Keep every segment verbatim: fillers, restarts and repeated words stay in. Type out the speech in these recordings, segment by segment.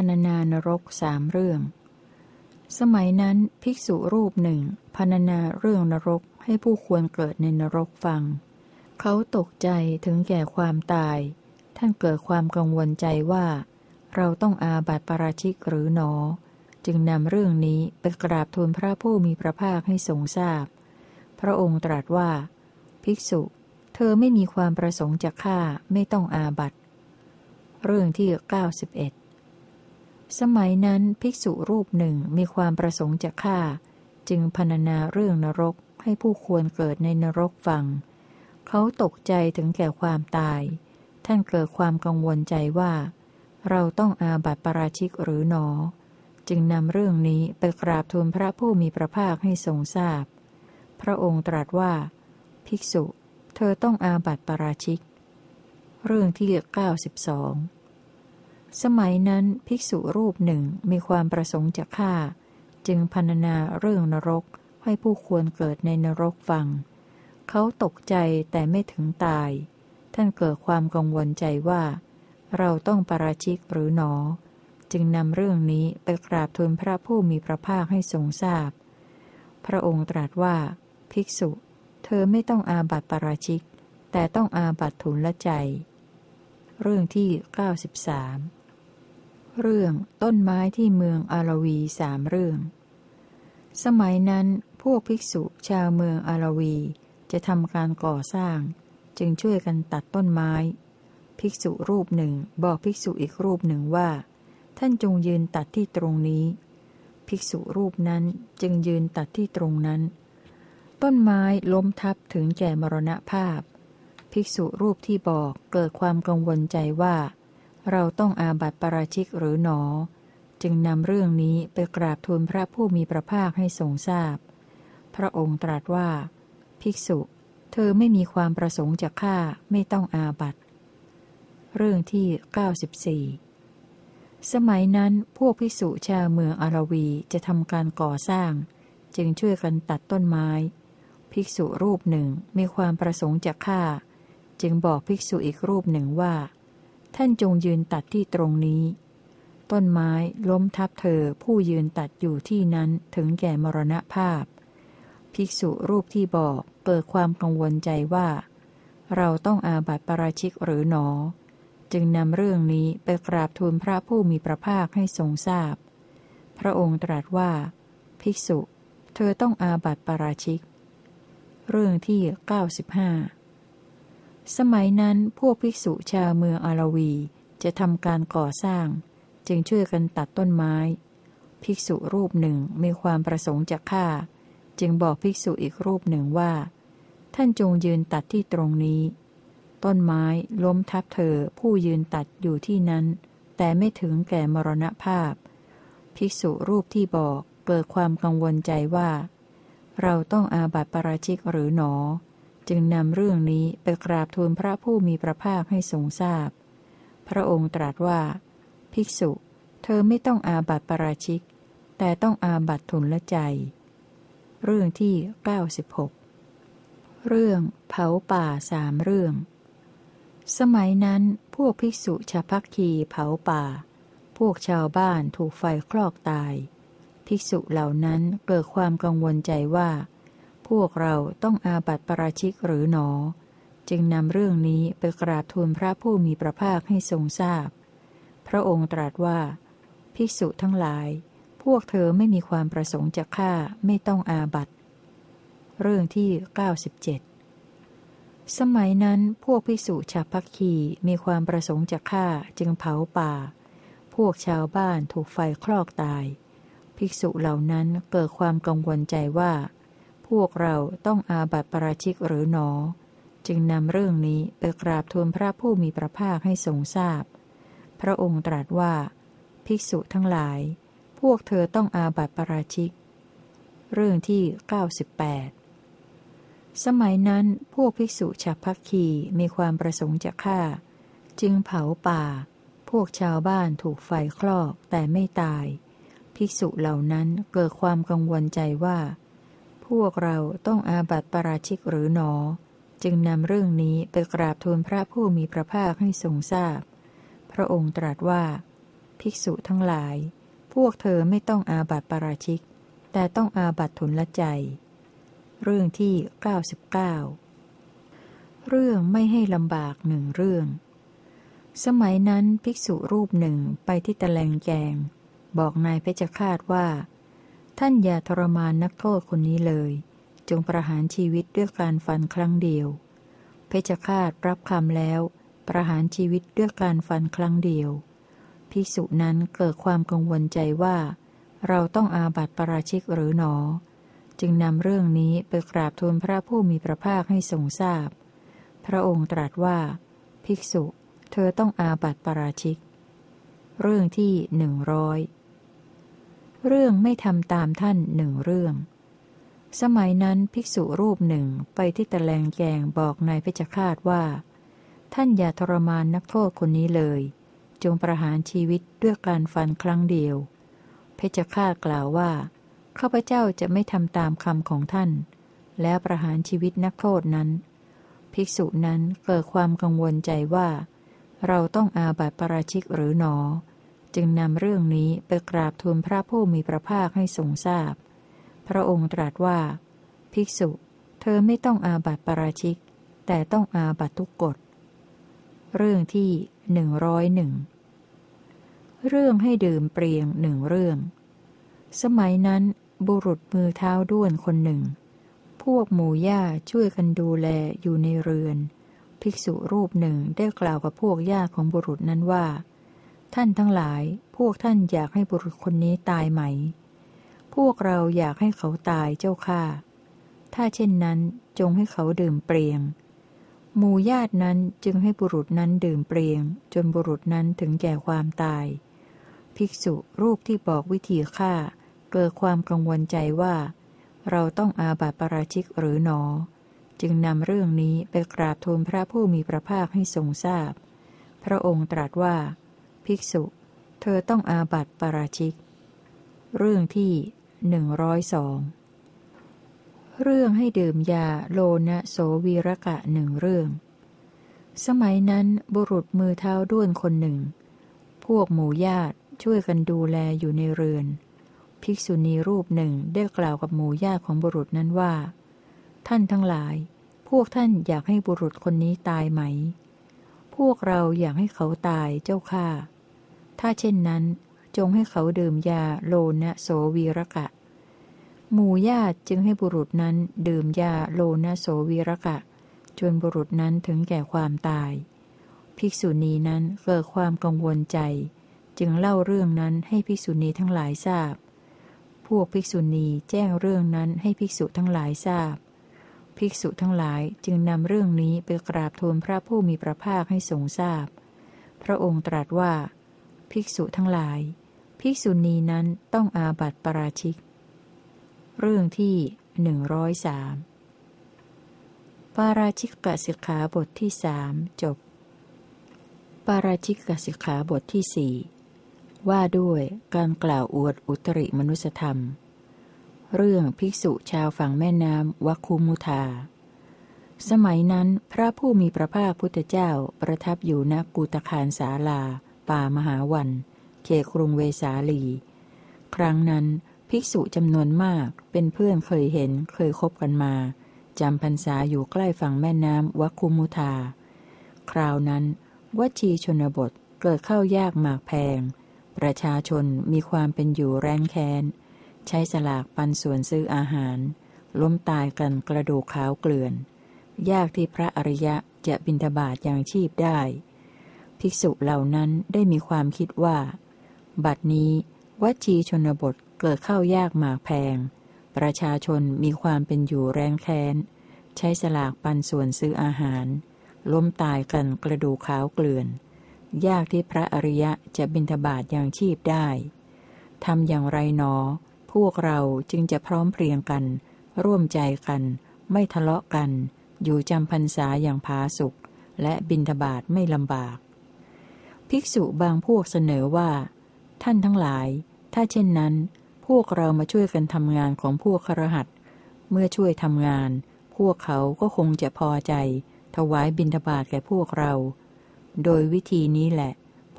รรณนานรกสามเรื่องสมัยนั้นภิกษุรูปหนึ่งพรรณนาเรื่องนรกให้ผู้ควรเกิดในนรกฟังเขาตกใจถึงแก่ความตายท่านเกิดความกังวลใจว่าเราต้องอาบัติปาราชิกหรือหนอจึงนำเรื่องนี้ไปกราบทูลพระผู้มีพระภาคให้ทรงทราบพพระองค์ตรัสว่าภิกษุเธอไม่มีความประสงค์จะฆ่าไม่ต้องอาบัติเรื่องที่เก้าสิบเอ็ดสมัยนั้นภิกษุรูปหนึ่งมีความประสงค์จะฆ่าจึงพรรณนาเรื่องนรกให้ผู้ควรเกิดในนรกฟังเขาตกใจถึงแก่ความตายท่านเกิดความกังวลใจว่าเราต้องอาบัติปาราชิกหรือหนอจึงนำเรื่องนี้ไปกราบทูลพระผู้มีพระภาคให้ทรงทราบพพระองค์ตรัสว่าภิกษุเธอต้องอาบัติปาราชิกเรื่องที่เก้าสิบสองสมัยนั้นภิกษุรูปหนึ่งมีความประสงค์จะฆ่าจึงพรรณนาเรื่องนรกให้ผู้ควรเกิดในนรกฟังเขาตกใจแต่ไม่ถึงตายท่านเกิดความกังวลใจว่าเราต้องปาราชิกหรือหนอจึงนำเรื่องนี้ไปกราบทูลพระผู้มีพระภาคให้ทรงทราบพพระองค์ตรัสว่าภิกษุเธอไม่ต้องอาบัติปาราชิกแต่ต้องอาบัติทุลใจเรื่องที่เก้าสิบสามเรื่องต้นไม้ที่เมืองอารวีสามเรื่องสมัยนั้นพวกภิกษุชาวเมืองอารวีจะทำการก่อสร้างจึงช่วยกันตัดต้นไม้ภิกษุรูปหนึ่งบอกภิกษุอีกรูปหนึ่งว่าท่านจงยืนตัดที่ตรงนี้ภิกษุรูปนั้นจึงยืนตัดที่ตรงนั้นต้นไม้ล้มทับถึงแก่มรณภาพภิกษุรูปที่บอกเกิดความกังวลใจว่าเราต้องอาบัติปาราชิกหรือหนอจึงนำเรื่องนี้ไปกราบทูลพระผู้มีพระภาคให้ทรงทราบพพระองค์ตรัสว่าภิกษุเธอไม่มีความประสงค์จะฆ่าไม่ต้องอาบัติเรื่องที่เก้าสิบสี่สมัยนั้นพวกภิกษุชาวเมืองอารวีจะทำการก่อสร้างจึงช่วยกันตัดต้นไม้ภิกษุรูปหนึ่งมีความประสงค์จะฆ่าจึงบอกภิกษุอีกรูปหนึ่งว่าท่านจงยืนตัดที่ตรงนี้ต้นไม้ล้มทับเธอผู้ยืนตัดอยู่ที่นั้นถึงแก่มรณภาพภิกษุรูปที่บอกเกิดความกังวลใจว่าเราต้องอาบัติปาราชิกหรือหนอจึงนำเรื่องนี้ไปกราบทูลพระผู้มีพระภาคให้ทรงทราบพพระองค์ตรัสว่าภิกษุเธอต้องอาบัติปาราชิกเรื่องที่เก้าสิบห้าสมัยนั้นพวกภิกษุชาวเมืองอารวีจะทำการก่อสร้างจึงช่วยกันตัดต้นไม้ภิกษุรูปหนึ่งมีความประสงค์จะฆ่าจึงบอกภิกษุอีกรูปหนึ่งว่าท่านจงยืนตัดที่ตรงนี้ต้นไม้ล้มทับเธอผู้ยืนตัดอยู่ที่นั้นแต่ไม่ถึงแก่มรณภาพภิกษุรูปที่บอกเกิดความกังวลใจว่าเราต้องอาบัติปาราชิกหรือหนอจึงนำเรื่องนี้ไปกราบทูลพระผู้มีพระภาคให้ทรงทราบพพระองค์ตรัสว่าภิกษุเธอไม่ต้องอาบัติปาราชิกแต่ต้องอาบัติทุลใจเรื่องที่เก้าสิบหกเรื่องเผาป่าสามเรื่องสมัยนั้นพวกภิกษุชาวพักคีเผาป่าพวกชาวบ้านถูกไฟคลอกตายภิกษุเหล่านั้นเกิดความกังวลใจว่าพวกเราต้องอาบัติปาราชิกหรือหนอจึงนำเรื่องนี้ไปกราบทูลพระผู้มีพระภาคให้ทรงทราบพพระองค์ตรัสว่าภิกษุทั้งหลายพวกเธอไม่มีความประสงค์จะฆ่าไม่ต้องอาบัติเรื่องที่เก้าสิบเจ็ดสมัยนั้นพวกภิกษุชาวพักคีมีความประสงค์จะฆ่าจึงเผาป่าพวกชาวบ้านถูกไฟคลอกตายภิกษุเหล่านั้นเกิดความกังวลใจว่าพวกเราต้องอาบัติปาราชิกหรือหนอจึงนำเรื่องนี้ไปกราบทูลพระผู้มีพระภาคให้ทรงทราบพพระองค์ตรัสว่าภิกษุทั้งหลายพวกเธอต้องอาบัติปาราชิกเรื่องที่เก้าสิบแปดสมัยนั้นพวกภิกษุชาวพักคีมีความประสงค์จะฆ่าจึงเผาป่าพวกชาวบ้านถูกไฟคลอกแต่ไม่ตายภิกษุเหล่านั้นเกิดความกังวลใจว่าพวกเราต้องอาบัติปาราชิกหรือหนอจึงนำเรื่องนี้ไปกราบทูลพระผู้มีพระภาคให้ทรงทราบพพระองค์ตรัสว่าภิกษุทั้งหลายพวกเธอไม่ต้องอาบัติปาราชิกแต่ต้องอาบัติทุนละใจเรื่องที่เก้าสิบเก้าเรื่องไม่ให้ลำบากหนึ่งเรื่องสมัยนั้นภิกษุรูปหนึ่งไปที่ตะแลงแกงบอกนายเพชฌฆาตว่าท่านอย่าทรมานนักโทษคนนี้เลยจงประหารชีวิตด้วยการฟันครั้งเดียวเพชฌฆาตรับคำแล้วประหารชีวิตด้วยการฟันครั้งเดียวภิกษุนั้นเกิดความกังวลใจว่าเราต้องอาบัติปาราชิกหรือหนอจึงนำเรื่องนี้ไปกราบทูลพระผู้มีพระภาคให้ทรงทราบพพระองค์ตรัสว่าภิกษุเธอต้องอาบัติปาราชิกเรื่องที่หนึ่งร้อยเรื่องไม่ทำตามท่านหนึ่งเรื่องสมัยนั้นภิกษุรูปหนึ่งไปที่ตะแลงแกงบอกนายเพชฌฆาตว่าท่านอย่าทรมานนักโทษคนนี้เลยจงประหารชีวิตด้วยการฟันครั้งเดียวเพชฌฆาตกล่าวว่าข้าพเจ้าจะไม่ทำตามคำของท่านแล้วประหารชีวิตนักโทษนั้นภิกษุนั้นเกิดความกังวลใจว่าเราต้องอาบัติปาราชิกหรือหนอจึงนำเรื่องนี้ไปกราบทูลพระผู้มีพระภาคให้ทรงทราบพพระองค์ตรัสว่าภิกษุเธอไม่ต้องอาบัติปาราชิกแต่ต้องอาบัติทุกกฎเรื่องที่หนึ่งร้อยหนึ่งเรื่องให้ดื่มเปรียงหนึ่งเรื่องสมัยนั้นบุรุษมือเท้าด้วนคนหนึ่งพวกหมู่ย่าช่วยกันดูแลอยู่ในเรือนภิกษุรูปหนึ่งได้กล่าวกับพวกญาติของบุรุษนั้นว่าท่านทั้งหลายพวกท่านอยากให้บุรุษคนนี้ตายไหมพวกเราอยากให้เขาตายเจ้าข้าถ้าเช่นนั้นจงให้เขาดื่มเปรียงหมู่ญาตินั้นจึงให้บุรุษนั้นดื่มเปรียงจนบุรุษนั้นถึงแก่ความตายภิกษุรูปที่บอกวิธีฆ่าเกิดความกังวลใจว่าเราต้องอาบัติปาราชิกหรือหนอจึงนำเรื่องนี้ไปกราบทูลพระผู้มีพระภาคให้ทรงทราบพพระองค์ตรัสว่าภิกษุเธอต้องอาบัติปาราชิกเรื่องที่หนึ่งร้อยสองเรื่องให้ดื่มยาโลนะโสวีรกะหนึ่งเรื่องสมัยนั้นบุรุษมือเท้าด้วนคนหนึ่งพวกหมู่ญาติช่วยกันดูแลอยู่ในเรือนภิกษุณีรูปหนึ่งได้กล่าวกับหมู่ญาติของบุรุษนั้นว่าท่านทั้งหลายพวกท่านอยากให้บุรุษคนนี้ตายไหมพวกเราอยากให้เขาตายเจ้าข้าถ้าเช่นนั้นจงให้เขาดื่มยาโลนะโสวีรกะหมู่ญาติจึงให้บุรุษนั้นดื่มยาโลนะโสวีรกะจนบุรุษนั้นถึงแก่ความตายภิกษุณีนั้นเกิดความกังวลใจจึงเล่าเรื่องนั้นให้ภิกษุณีทั้งหลายทราบพวกภิกษุณีแจ้งเรื่องนั้นให้ภิกษุทั้งหลายทราบภิกษุทั้งหลายจึงนำเรื่องนี้ไปกราบทูลพระผู้มีพระภาคให้ทรงทราบพระองค์ตรัสว่าภิกษุทั้งหลายภิกษุณีนั้นต้องอาบัติปาราชิกเรื่องที่หนึ่งร้อยสามปาราชิกกสิกขาบทที่สามจบปาราชิกกสิกขาบทที่สี่ว่าด้วยการกล่าวอวดอุตริมนุสธรรมเรื่องภิกษุชาวฝั่งแม่น้ำวัคคุมุทาสมัยนั้นพระผู้มีพระภาคพุทธเจ้าประทับอยู่ณกุตคารศาลาป่ามหาวันเขตกรุงเวสาลีครั้งนั้นภิกษุจำนวนมากเป็นเพื่อนเคยเห็นเคยคบกันมาจำพรรษาอยู่ใกล้ฝั่งแม่น้ำวัคคุมุทาคราวนั้นวชีชนบทเกิดเข้ายากหมากแพงประชาชนมีความเป็นอยู่แร้นแค้นใช้สลากปันส่วนซื้ออาหารล้มตายกันกระดูกขาวเกลื่อนยากที่พระอริยะจะบิณฑบาตยังชีพได้ภิกษุเหล่านั้นได้มีความคิดว่าบัดนี้วชีชนบทเกิดเข้ายากหมากแพงประชาชนมีความเป็นอยู่แร้นแค้นใช้สลากปันส่วนซื้ออาหารล้มตายกันกระดูกขาวเกลื่อนยากที่พระอริยะจะบิณฑบาตยังชีพได้ทำอย่างไรหนอพวกเราจึงจะพร้อมเพรียงกันร่วมใจกันไม่ทะเลาะกันอยู่จำพรรษาอย่างผาสุกและบิณฑบาตไม่ลำบากภิกษุบางพวกเสนอว่าท่านทั้งหลายถ้าเช่นนั้นพวกเรามาช่วยกันทำงานของพวกคฤหัสถ์เมื่อช่วยทำงานพวกเขาก็คงจะพอใจถวายบิณฑบาตแก่พวกเราโดยวิธีนี้แหละพ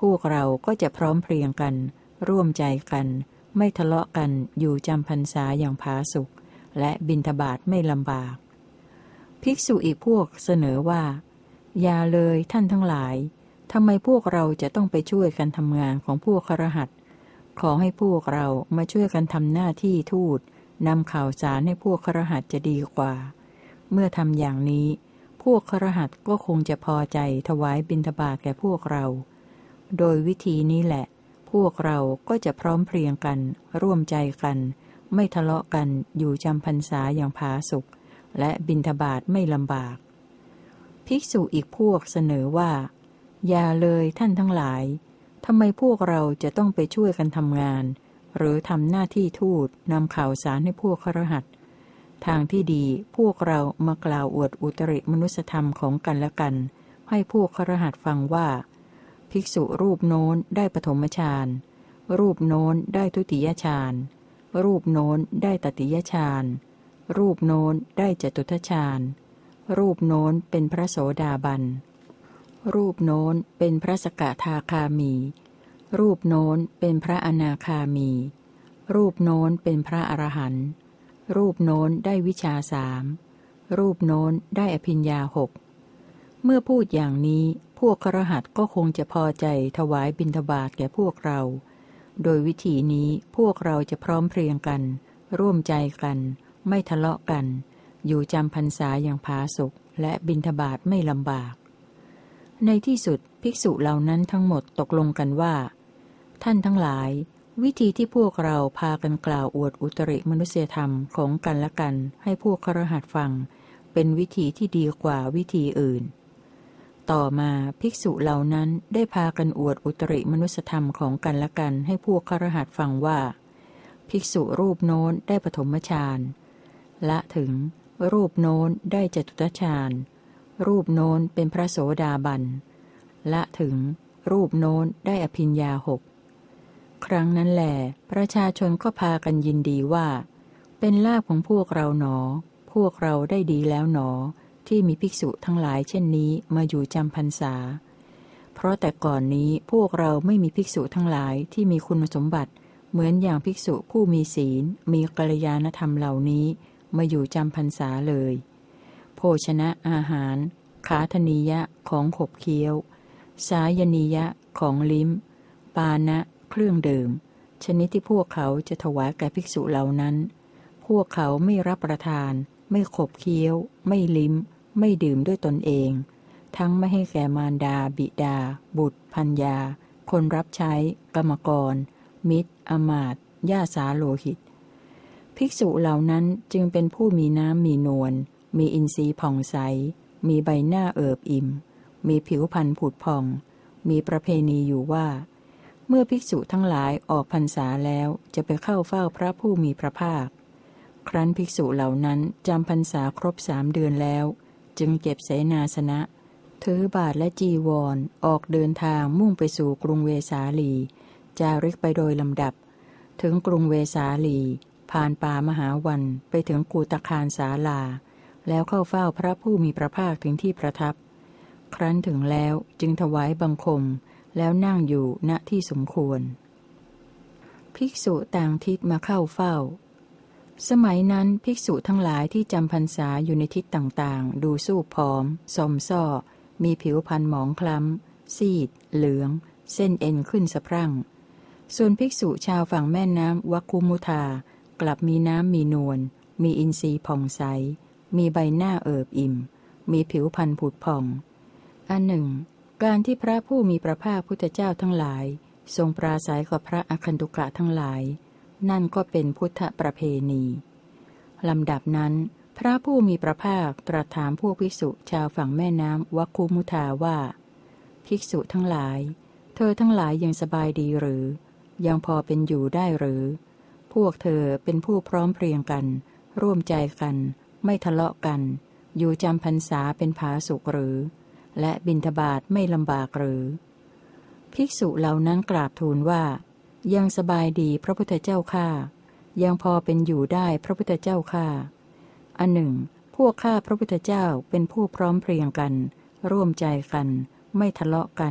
พวกเราก็จะพร้อมเพรียงกันร่วมใจกันไม่ทะเลาะกันอยู่จำพรรษาอย่างผาสุกและบิณฑบาตไม่ลำบากภิกษุอีกพวกเสนอว่าอย่าเลยท่านทั้งหลายทำไมพวกเราจะต้องไปช่วยกันทำงานของพวกคฤหัสถ์ขอให้พวกเรามาช่วยกันทำหน้าที่ทูตนำข่าวสารให้พวกคฤหัสถ์จะดีกว่าเมื่อทำอย่างนี้พวกคฤหัสถ์ก็คงจะพอใจถวายบิณฑบาตแก่พวกเราโดยวิธีนี้แหละพวกเราก็จะพร้อมเพรียงกันร่วมใจกันไม่ทะเลาะกันอยู่จำพรรษาอย่างผาสุกและบิณฑบาตไม่ลำบากภิกษุอีกพวกเสนอว่าอย่าเลยท่านทั้งหลายทำไมพวกเราจะต้องไปช่วยกันทำงานหรือทำหน้าที่ทูตนำข่าวสารให้พวกคฤหัสถ์ทางที่ดีพวกเรามากล่าวอวดอุตริมนุสธรรมของกันและกันให้พวกคฤหัสถ์ฟังว่าภิกษุรูปโน้นได้ปฐมฌานรูปโน้นได้ทุติยฌานรูปโน้นได้ตติยฌานรูปโน้นได้จตุตฌานรูปโน้นเป็นพระโสดาบันรูปโน้นเป็นพระสกทาคามี รูปโน้นเป็นพระอนาคามี รูปโน้นเป็นพระอรหันต์รูปโน้นได้วิชาสามรูปโน้นได้อภิญญาหกเมื่อพูดอย่างนี้พวกคฤหัสถ์ก็คงจะพอใจถวายบิณฑบาตแก่พวกเราโดยวิธีนี้พวกเราจะพร้อมเพรียงกันร่วมใจกันไม่ทะเลาะกันอยู่จำพรรษาอย่างผาสุกและบิณฑบาตไม่ลำบากในที่สุดภิกษุเหล่านั้นทั้งหมดตกลงกันว่าท่านทั้งหลายวิธีที่พวกเราพากันกล่าวอวดอุตริมนุสยธรรมของกันและกันให้พวกคฤหัสถ์ฟังเป็นวิธีที่ดีกว่าวิธีอื่นต่อมาภิกษุเหล่านั้นได้พากันอวดอุตริมนุสธรรมของกันและกันให้พวกคฤหัสถ์ฟังว่าภิกษุรูปโน้นได้ปฐมฌานละถึงรูปโน้นได้จตุตฌานรูปโน้นเป็นพระโสดาบันละถึงรูปโน้นได้อภิญญาหกครั้งนั้นแหลประชาชนก็พากันยินดีว่าเป็นลาภของพวกเราหนอพวกเราได้ดีแล้วหนอที่มีภิกษุทั้งหลายเช่นนี้มาอยู่จำพรรษาเพราะแต่ก่อนนี้พวกเราไม่มีภิกษุทั้งหลายที่มีคุณสมบัติเหมือนอย่างภิกษุผู้มีศีลมีกัลยาณธรรมเหล่านี้มาอยู่จำพรรษาเลยโภชนะอาหารขาธนียะของขบเคี้ยวสายนียะของลิ้มปานะเครื่องดื่มชนิดที่พวกเขาจะถวายแก่ภิกษุเหล่านั้นพวกเขาไม่รับประทานไม่ขบเคี้ยวไม่ลิ้มไม่ดื่มด้วยตนเองทั้งไม่ให้แก่มารดาบิดาบุตรภรรยาคนรับใช้กรรมกรมิตรอมาตย์ญาสาโลหิตภิกษุเหล่านั้นจึงเป็นผู้มีน้ำมีนวลมีอินทรีย์ผ่องใสมีใบหน้าเอิบอิ่มมีผิวพรรณผุดผ่องมีประเพณีอยู่ว่าเมื่อภิกษุทั้งหลายออกพรรษาแล้วจะไปเข้าเฝ้าพระผู้มีพระภาคครั้นภิกษุเหล่านั้นจำพรรษาครบสามเดือนแล้วจึงเก็บเสนาสนะถือบาทและจีวรออกเดินทางมุ่งไปสู่กรุงเวสาลีจาริกไปโดยลำดับถึงกรุงเวสาลีผ่านป่ามหาวันไปถึงกูตคารศาลาแล้วเข้าเฝ้าพระผู้มีพระภาคถึงที่ประทับครั้นถึงแล้วจึงถวายบังคมแล้วนั่งอยู่ณที่สมควรภิกษุต่างทิศมาเข้าเฝ้าสมัยนั้นภิกษุทั้งหลายที่จำพรรษาอยู่ในทิศต่างๆดูสู้ผอมสมซ่อมีผิวพรรณหมองคล้ำซีดเหลืองเส้นเอ็นขึ้นสะพรั่งส่วนภิกษุชาวฝั่งแม่น้ำวัคคุมุทากลับมีน้ำมีนวลมีอินทรีย์ผ่องใสมีใบหน้าเอิบอิ่มมีผิวพรรณผุดผ่องอันหนึ่งการที่พระผู้มีพระภาคพุทธเจ้าทั้งหลายทรงปราศัยกับพระอคันตุกะทั้งหลายนั่นก็เป็นพุทธประเพณีลำดับนั้นพระผู้มีพระภาคตรัสถามพวกภิกษุชาวฝั่งแม่น้ำวัคคุมุทาว่าภิกษุทั้งหลายเธอทั้งหลายยังสบายดีหรือยังพอเป็นอยู่ได้หรือพวกเธอเป็นผู้พร้อมเพรียงกันร่วมใจกันไม่ทะเลาะกันอยู่จำพรรษาเป็นผาสุกหรือและบิณฑบาตไม่ลำบากหรือภิกษุเหล่านั้นกราบทูลว่ายังสบายดีพระพุทธเจ้าข้ายังพอเป็นอยู่ได้พระพุทธเจ้าข้าอันหนึ่งพวกข้าพระพุทธเจ้าเป็นผู้พร้อมเพรียงกันร่วมใจกันไม่ทะเลาะกัน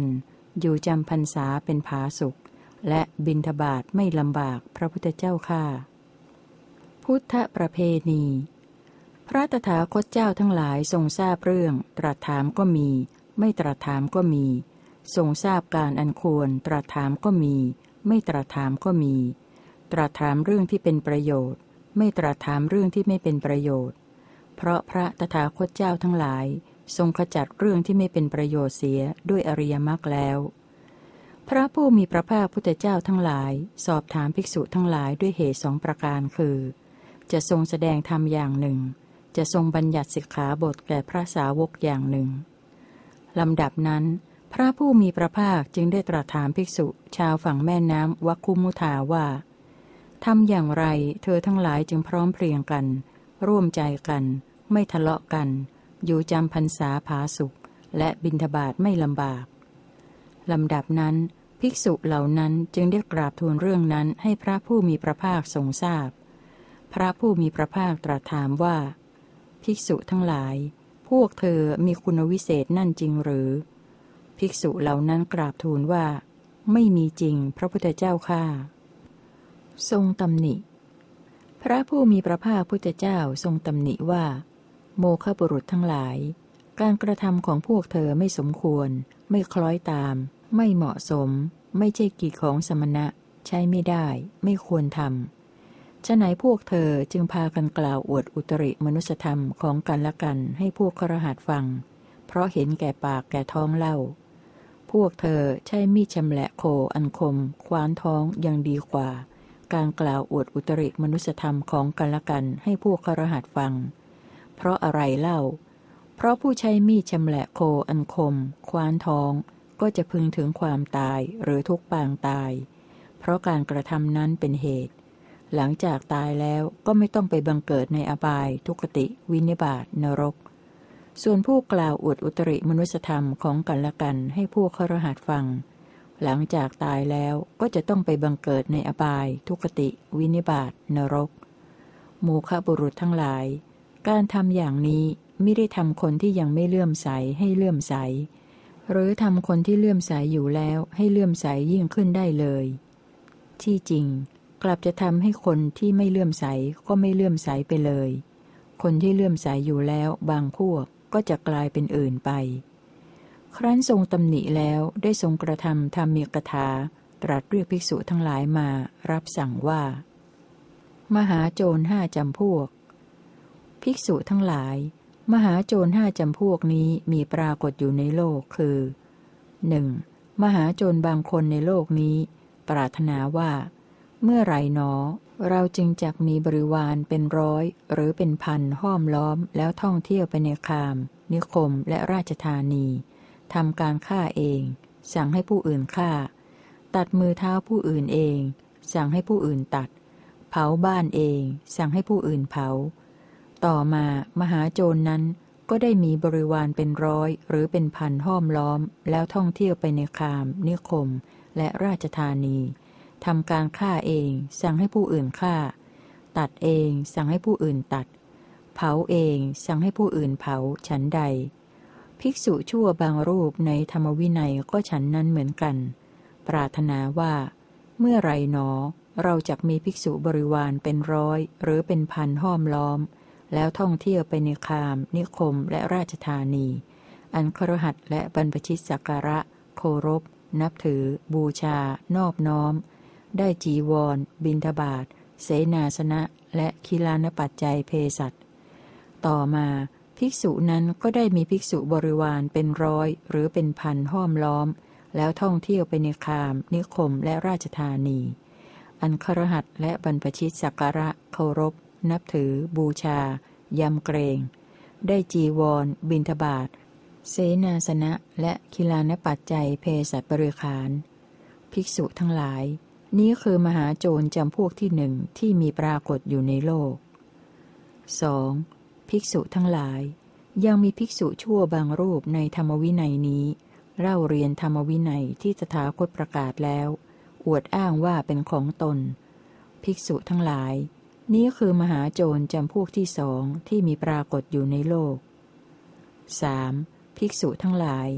อยู่จำพรรษาเป็นผาสุกและบิณฑบาตไม่ลำบากพระพุทธเจ้าข้าพุทธประเพณีพระตถาคตเจ้าทั้งหลายทรงทราบเรื่องตรัสถามก็มีไม่ตรัสถามก็มีทรงทราบการอันควรตรัสถามก็มีไม่ตรัสถามก็มีตรัสถามเรื่องที่เป็นประโยชน์ไม่ตรัสถามเรื่องที่ไม่เป็นประโยชน์เพราะพระตถาคตเจ้าทั้งหลายทรงขจัดเรื่องที่ไม่เป็นประโยชน์เสียด้วยอริยมรรคแล้วพระผู้มีพระภาคพุทธเจ้าทั้งหลายสอบถามภิกษุทั้งหลายด้วยเหตุสองประการคือจะทรงแสดงธรรมอย่างหนึ่งจะทรงบัญญัติสิกขาบทแก่พระสาวกอย่างหนึ่งลำดับนั้นพระผู้มีพระภาคจึงได้ตรัสถามภิกษุชาวฝั่งแม่น้ำวัคคุมุทาว่าทำอย่างไรเธอทั้งหลายจึงพร้อมเพรียงกันร่วมใจกันไม่ทะเลาะกันอยู่จำพรรษาผาสุกและบิณฑบาตไม่ลำบากลำดับนั้นภิกษุเหล่านั้นจึงได้กราบทูลเรื่องนั้นให้พระผู้มีพระภาคทรงทราบพระผู้มีพระภาคตรัสถามว่าภิกษุทั้งหลายพวกเธอมีคุณวิเศษนั่นจริงหรือภิกษุเหล่านั้นกราบทูลว่าไม่มีจริงพระพุทธเจ้าข้าทรงตำหนิพระผู้มีพระภาคพุทธเจ้าทรงตำหนิว่าโมฆะบุรุษทั้งหลายการกระทำของพวกเธอไม่สมควรไม่คล้อยตามไม่เหมาะสมไม่ใช่กิจของสมณะใช้ไม่ได้ไม่ควรทำฉะไหนพวกเธอจึงพากันกล่าวอวดอุตริมนุสธรรมของกันและกันให้พวกคฤหัสถ์ฟังเพราะเห็นแก่ปากแก่ท้องเล่าพวกเธอใช้มีดชำแหละโคอันคมคว้านท้องยังดีกว่าการกล่าวอวดอุตริมนุสธรรมของกันและกันให้พวกคฤหัสถ์ฟังเพราะอะไรเล่าเพราะผู้ใช้มีดชำแหละโคอันคมคว้านท้องก็จะพึงถึงความตายหรือทุกปางตายเพราะการกระทำนั้นเป็นเหตุหลังจากตายแล้วก็ไม่ต้องไปบังเกิดในอบายทุกติวินิบาตนรกส่วนผู้กล่าวอวดอุตริมนุสธรรมของกันและกันให้พวกคฤหัสถ์ฟังหลังจากตายแล้วก็จะต้องไปบังเกิดในอบายทุกติวินิบาตนรกโมฆะบุรุษทั้งหลายการทำอย่างนี้ไม่ได้ทำคนที่ยังไม่เลื่อมใสให้เลื่อมใสหรือทำคนที่เลื่อมใสอยู่แล้วให้เลื่อมใสยิ่งขึ้นได้เลยที่จริงกลับจะทำให้คนที่ไม่เลื่อมใสก็ไม่เลื่อมใสไปเลยคนที่เลื่อมใสอยู่แล้วบางพวกก็จะกลายเป็นอื่นไปครั้นทรงตำหนิแล้วได้ทรงกระทำธรรมีกถาตรัสเรียกภิกษุทั้งหลายมารับสั่งว่ามหาโจรห้าจำพวกภิกษุทั้งหลายมหาโจรห้าจำพวกนี้มีปรากฏอยู่ในโลกคือ หนึ่ง. มหาโจรบางคนในโลกนี้ปรารถนาว่าเมื่อไรหนอเราจึงจักมีบริวารเป็นร้อยหรือเป็นพันห้อมล้อมแล้วท่องเที่ยวไปในคามนิคมและราชธานีทำการฆ่าเองสั่งให้ผู้อื่นฆ่าตัดมือเท้าผู้อื่นเองสั่งให้ผู้อื่นตัดเผาบ้านเองสั่งให้ผู้อื่นเผาต่อมามหาโจรนั้นก็ได้มีบริวารเป็นร้อยหรือเป็นพันห้อมล้อมแล้วท่องเที่ยวไปในคามนิคมและราชธานีทำการฆ่าเองสั่งให้ผู้อื่นฆ่าตัดเองสั่งให้ผู้อื่นตัดเผาเองสั่งให้ผู้อื่นเผาฉันใดภิกษุชั่วบางรูปในธรรมวินัยก็ฉันนั้นเหมือนกันปรารถนาว่าเมื่อไรหนอเราจักมีภิกษุบริวารเป็นร้อยหรือเป็นพันห้อมล้อมแล้วท่องเที่ยวไปในคามนิคมและราชธานีอันคฤหัสถ์และบรรพชิตสักการะเคารพนับถือบูชานอบน้อมได้จีวรบิณฑบาตเสนาสนะและคิลานปัจจัยเภสัชต่อมาภิกษุนั้นก็ได้มีภิกษุบริวารเป็นร้อยหรือเป็นพันห้อมล้อมแล้วท่องเที่ยวไปในคามนิคมและราชธานีอันคฤหัสถ์และบรรพชิตสักการะเคารพนับถือบูชายำเกรงได้จีวรบิณฑบาตเสนาสนะและคิลานปัจจัยเภสัชบริขารภิกษุทั้งหลายนี้คือมหาโจรจำพวกที่หนึ่งที่มีปรากฏอยู่ในโลก สอง. ภิกษุทั้งหลายยังมีภิกษุชั่วบางรูปในธรรมวินัยนี้เล่าเรียนธรรมวินัยที่ตถาคตประกาศแล้วอวดอ้างว่าเป็นของตนภิกษุทั้งหลายนี้คือมหาโจรจำพวกที่สองที่มีปรากฏอยู่ในโลก สาม. ภิกษุทั้งหลาย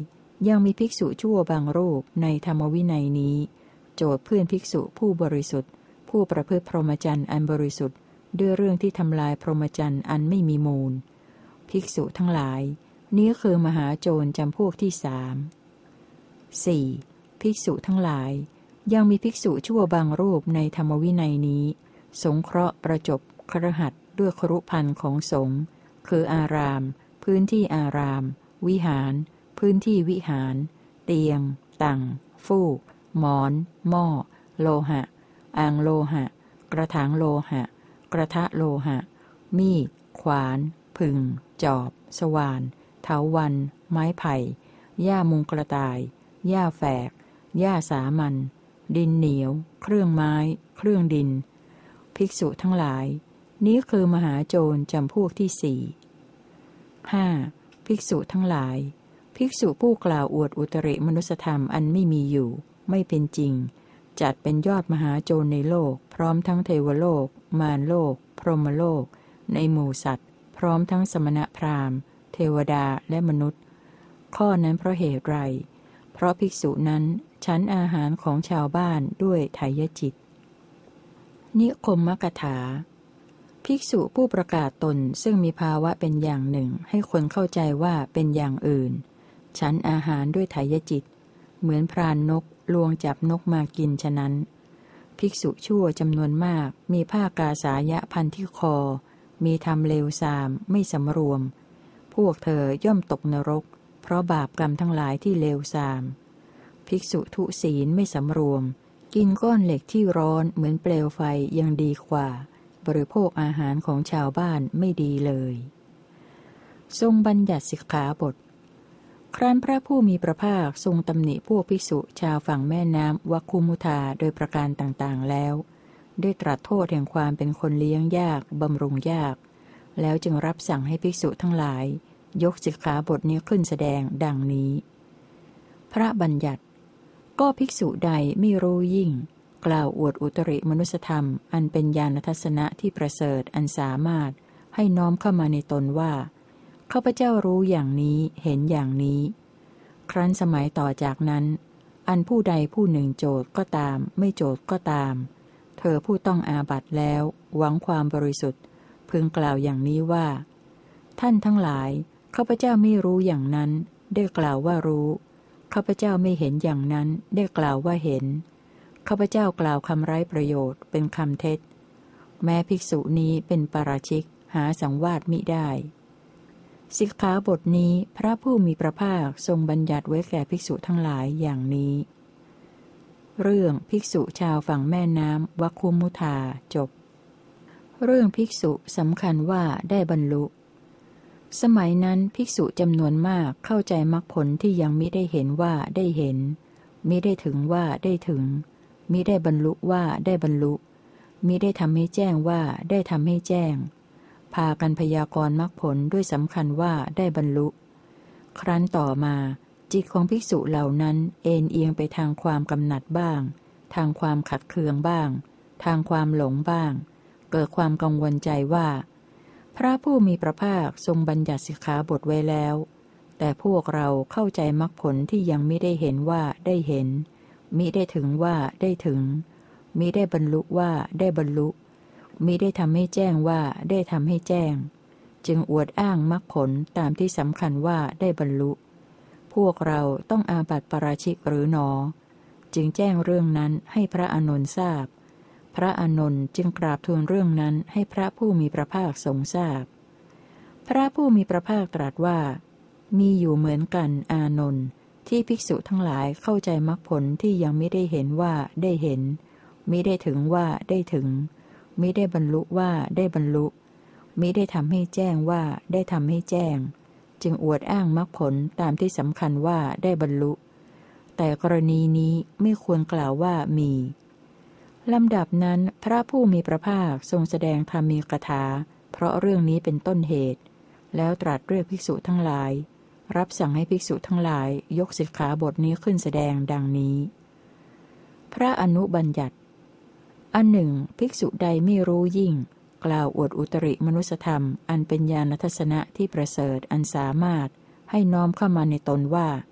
ยังมีภิกษุชั่วบางรูปในธรรมวินัยนี้โจทย์เพื่อนภิกษุผู้บริสุทธิ์ผู้ประพฤติพรหมจรรย์อันบริสุทธิ์ด้วยเรื่องที่ทำลายพรหมจรรย์อันไม่มีมูลภิกษุทั้งหลายนี้คือมหาโจรจำพวกที่สาม สี่. ภิกษุทั้งหลายยังมีภิกษุชั่วบางรูปในธรรมวินัยนี้สงเคราะห์ประจบคฤหัสถ์ด้วยครุภัณฑ์ของสงฆ์คืออารามพื้นที่อารามวิหารพื้นที่วิหารเตียงตั่งฟูกหมอนหม้อโลหะอ่างโลหะกระถางโลหะกระทะโลหะมีดขวานผึ่งจอบสว่านเถาวัลย์ไม้ไผ่หญ้ามุงกระต่ายหญ้าแฝกหญ้าสามัญดินเหนียวเครื่องไม้เครื่องดินภิกษุทั้งหลายนี้คือมหาโจรจำพวกที่สี่ ห้า. ภิกษุทั้งหลายภิกษุผู้กล่าวอวดอุตริมนุสธรรมอันไม่มีอยู่ไม่เป็นจริงจัดเป็นยอดมหาโจรในโลกพร้อมทั้งเทวโลกมารโลกพรหมโลกในหมู่สัตว์พร้อมทั้งสมณพราหมณ์เทวดาและมนุษย์ข้อนั้นเพราะเหตุไรเพราะภิกษุนั้นฉันอาหารของชาวบ้านด้วยไถยจิตนิคมมกถาภิกษุผู้ประกาศตนซึ่งมีภาวะเป็นอย่างหนึ่งให้คนเข้าใจว่าเป็นอย่างอื่นฉันอาหารด้วยไถยจิตเหมือนพรานนกลวงจับนกมากินฉะนั้นภิกษุชั่วจำนวนมากมีผ้ากาสายะพันที่คอมีทำเลวทรามไม่สำรวมพวกเธอย่อมตกนรกเพราะบาปกรรมทั้งหลายที่เลวทรามภิกษุทุศีลไม่สำรวมกินก้อนเหล็กที่ร้อนเหมือนเปลวไฟยังดีกว่าบริโภคอาหารของชาวบ้านไม่ดีเลยทรงบัญญัติสิกขาบทครั้นพระผู้มีพระภาคทรงตำหนิพวกภิกษุชาวฝั่งแม่น้ำวัคคุมุทาโดยประการต่างๆแล้วได้ตรัสโทษแห่งความเป็นคนเลี้ยงยากบำรุงยากแล้วจึงรับสั่งให้ภิกษุทั้งหลายยกสิกขาบทนี้ขึ้นแสดงดังนี้พระบัญญัติก็ภิกษุใดไม่รู้ยิ่งกล่าวอวดอุตริมนุสธรรมอันเป็นญาณทัศนะที่ประเสริฐอันสามารถให้น้อมเข้ามาในตนว่าข้าพเจ้ารู้อย่างนี้เห็นอย่างนี้ครั้นสมัยต่อจากนั้นอันผู้ใดผู้หนึ่งโจทก์ก็ตามไม่โจทก์ก็ตามเธอผู้ต้องอาบัติแล้วหวังความบริสุทธิ์พึงกล่าวอย่างนี้ว่าท่านทั้งหลายข้าพเจ้าไม่รู้อย่างนั้นได้กล่าวว่ารู้ข้าพเจ้าไม่เห็นอย่างนั้นได้กล่าวว่าเห็นข้าพเจ้ากล่าวคำไร้ประโยชน์เป็นคำเท็จแม้ภิกษุนี้เป็นปาราชิกหาสังวาสมิได้สิกขาบทนี้พระผู้มีพระภาคทรงบัญญัติไว้แก่ภิกษุทั้งหลายอย่างนี้เรื่องภิกษุชาวฝั่งแม่น้ำวัคคุมุทาจบเรื่องภิกษุสำคัญว่าได้บรรลุสมัยนั้นภิกษุจำนวนมากเข้าใจมรรคผลที่ยังมิได้เห็นว่าได้เห็นมิได้ถึงว่าได้ถึงมิได้บรรลุว่าได้บรรลุมิได้ทำให้แจ้งว่าได้ทำให้แจ้งพากันพยากรณ์มรรคผลด้วยสำคัญว่าได้บรรลุครั้นต่อมาจิตของภิกษุเหล่านั้นเอ็นเอียงไปทางความกำหนัดบ้างทางความขัดเคืองบ้างทางความหลงบ้างเกิดความกังวลใจว่าพระผู้มีพระภาคทรงบัญญัติสิกขาบทไว้แล้วแต่พวกเราเข้าใจมรรคผลที่ยังไม่ได้เห็นว่าได้เห็นมิได้ถึงว่าได้ถึงมิได้บรรลุว่าได้บรรลุมิได้ทำให้แจ้งว่าได้ทำให้แจ้งจึงอวดอ้างมรรคผลตามที่สำคัญว่าได้บรรลุพวกเราต้องอาบัติปาราชิกหรือหนอจึงแจ้งเรื่องนั้นให้พระอานนท์ทราบพระอานนท์จึงกราบทูลเรื่องนั้นให้พระผู้มีพระภาคทรงทราบพระผู้มีพระภาคตรัสว่ามีอยู่เหมือนกันอานนท์ที่ภิกษุทั้งหลายเข้าใจมรรคผลที่ยังไม่ได้เห็นว่าได้เห็นมิได้ถึงว่าได้ถึงมิได้บรรลุว่าได้บรรลุมิได้ทำให้แจ้งว่าได้ทำให้แจ้งจึงอวดอ้างมรรคผลตามที่สำคัญว่าได้บรรลุแต่กรณีนี้ไม่ควรกล่าวว่ามีลำดับนั้นพระผู้มีพระภาคทรงแสดงธรรมีกถาเพราะเรื่องนี้เป็นต้นเหตุแล้วตรัสเรียกภิกษุทั้งหลายรับสั่งให้ภิกษุทั้งหลายยกสิกขาบทนี้ขึ้นแสดงดังนี้พระอนุบัญญัติอันหนึ่งภิกษุใดไม่รู้ยิ่งกล่าวอวดอุตริมนุสธรรมอันเป็นญาณทัศนะที่ประเสริฐอันสามารถให้น้อมเข้ามาในตนว่า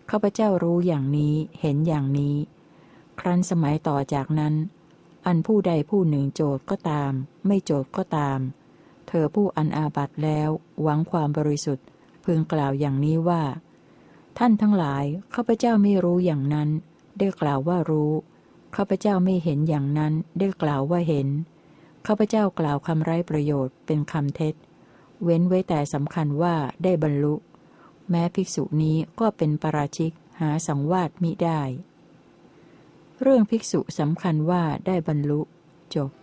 ข้าพเจ้ารู้อย่างนี้เห็นอย่างนี้ครั้นสมัยต่อจากนั้นอันผู้ใดผู้หนึ่งโจทก์ก็ตามไม่โจทก์ก็ตามเธอผู้อันอาบัติแล้วหวังความบริสุทธิ์พึงกล่าวอย่างนี้ว่าท่านทั้งหลายข้าพเจ้าไม่รู้อย่างนั้นได้กล่าวว่ารู้ข้าพเจ้าไม่เห็นอย่างนั้นได้กล่าวว่าเห็นข้าพเจ้ากล่าวคำไร้ประโยชน์เป็นคำเท็จเว้นไว้แต่สำคัญว่าได้บรรลุแม้ภิกษุนี้ก็เป็นปาราชิกหาสังวาสมิได้เรื่องภิกษุสำคัญว่าได้บรรลุจบ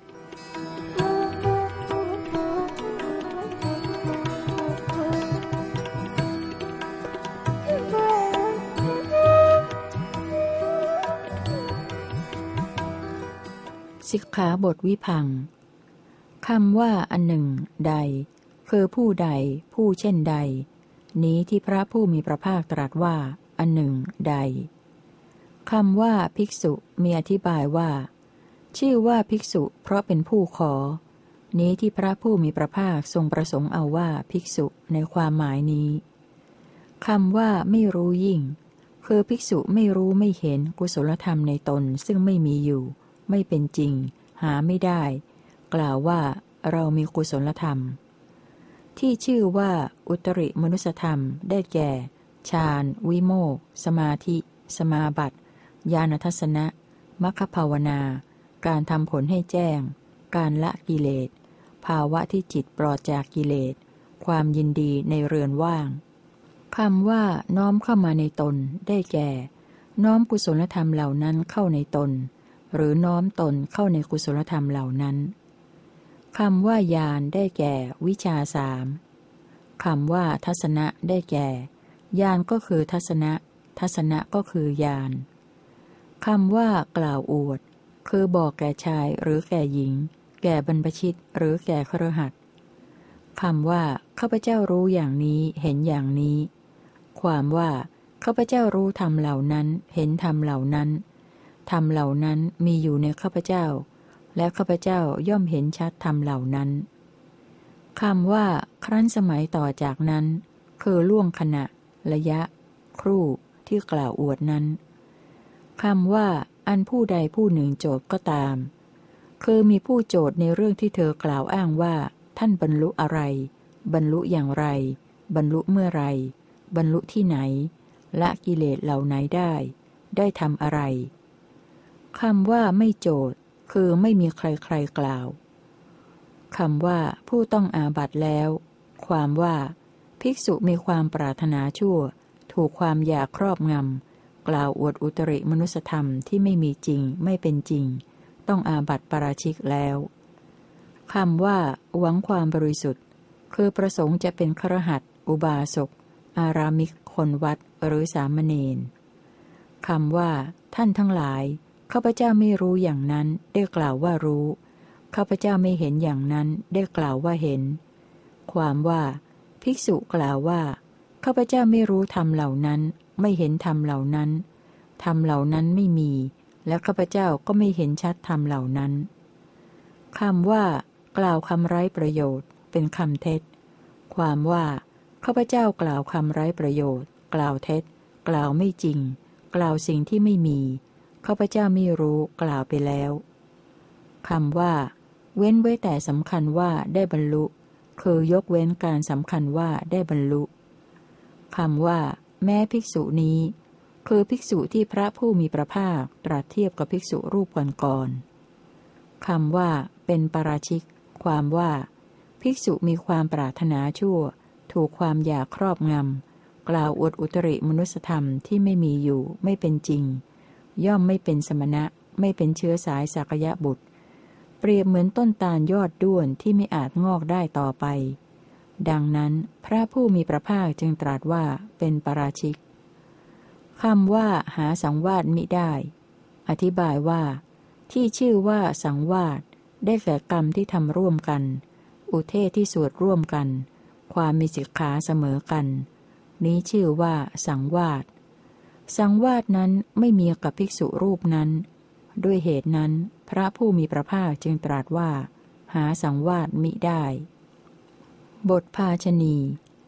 สิกขาบทวิพังค์คำว่าอันหนึ่งใดคือผู้ใดผู้เช่นใดนี้ที่พระผู้มีพระภาคตรัสว่าอันหนึ่งใดคำว่าภิกษุมีอธิบายว่าชื่อว่าภิกษุเพราะเป็นผู้ขอนี้ที่พระผู้มีพระภาคทรงประสงค์เอาว่าภิกษุในความหมายนี้คำว่าไม่รู้ยิ่งคือภิกษุไม่รู้ไม่เห็นกุศลธรรมในตนซึ่งไม่มีอยู่ไม่เป็นจริงหาไม่ได้กล่าวว่าเรามีกุศลธรรมที่ชื่อว่าอุตริมนุสธรรมได้แก่ฌานวิโมกข์สมาธิสมาบัติญาณทัสสนะมัคคภาวนาการทำผลให้แจ้งการละกิเลสภาวะที่จิตปลอดจากกิเลสความยินดีในเรือนว่างคำว่าน้อมเข้ามาในตนได้แก่น้อมกุศลธรรมเหล่านั้นเข้าในตนหรือน้อมตนเข้าในกุศลธรรมเหล่านั้นคำว่าญาณได้แก่วิชาสามคำว่าทัศนะได้แก่ญาณก็คือทัศนะทัศนะก็คือญาณคำว่ากล่าวอวดคือบอกแก่ชายหรือแก่หญิงแก่บรรพชิตหรือแก่คฤหัสถ์คำว่าข้าพเจ้ารู้อย่างนี้เห็นอย่างนี้ความว่าข้าพเจ้ารู้ธรรมเหล่านั้นเห็นธรรมเหล่านั้นธรรมเหล่านั้นมีอยู่ในข้าพเจ้าและข้าพเจ้าย่อมเห็นชัดธรรมเหล่านั้นคำว่าครั้นสมัยต่อจากนั้นคือล่วงขณะระยะครู่ที่กล่าวอวดนั้นคำว่าอันผู้ใดผู้หนึ่งโจทก์ก็ตามคือมีผู้โจทก์ในเรื่องที่เธอกล่าวอ้างว่าท่านบรรลุอะไรบรรลุอย่างไรบรรลุเมื่อไรบรรลุที่ไหนละกิเลสเหล่าไหนได้ได้ทำอะไรคำว่าไม่โจทก์คือไม่มีใครๆกล่าวคำว่าผู้ต้องอาบัติแล้วความว่าภิกษุมีความปรารถนาชั่วถูกความอยากครอบงำกล่าวอวดอุตริมนุสธรรมที่ไม่มีจริงไม่เป็นจริงต้องอาบัติปาราชิกแล้วคำว่าหวังความบริสุทธิ์คือประสงค์จะเป็นคฤหัสถ์อุบาสกอารามิกคนวัดหรือสามเณรคำว่าท่านทั้งหลายข้าพเจ้าไม่รู้อย่างนั้นได้กล่าวว่ารู้ข้าพเจ้าไม่เห็นอย่างนั้นได้กล่าวว่าเห็นความว่าภิกษุกล่าวว่าข้าพเจ้าไม่รู้ธรรมเหล่านั้นไม่เห็นธรรมเหล่านั้นธรรมเหล่านั้นไม่มีและข้าพเจ้าก็ไม่เห็นชัดธรรมเหล่านั้นคำว่ากล่าวคำไร้ประโยชน์เป็นคำเท็จความว่าข้าพเจ้ากล่าวคำไร้ประโยชน์กล่าวเท็จกล่าวไม่จริงกล่าวสิ่งที่ไม่มีข้าพเจ้าไม่รู้กล่าวไปแล้วคำว่าเว้นไว้แต่สำคัญว่าได้บรรลุคือยกเว้นการสำคัญว่าได้บรรลุคำว่าแม้ภิกษุนี้คือภิกษุที่พระผู้มีพระภาคตรัสเทียบกับภิกษุรูปก่อนๆคำว่าเป็นปาราชิกความว่าภิกษุมีความปรารถนาชั่วถูกความอยากครอบงำกล่าวอวดอุตริมนุสธรรมที่ไม่มีอยู่ไม่เป็นจริงย่อมไม่เป็นสมณะไม่เป็นเชื้อสายสักยะบุตรเปรียบเหมือนต้นตาลยอดด้วนที่ไม่อาจงอกได้ต่อไปดังนั้นพระผู้มีพระภาคจึงตรัสว่าเป็นปาราชิกคำว่าหาสังวาสมิได้อธิบายว่าที่ชื่อว่าสังวาสได้แก่กรรมที่ทำร่วมกันอุเทศที่สวดร่วมกันความมีสิกขาเสมอกันนี้ชื่อว่าสังวาสสังวาสนั้นไม่มีกับภิกษุรูปนั้นด้วยเหตุนั้นพระผู้มีพระภาคจึงตรัสว่าหาสังวาสมิได้บทภาชณี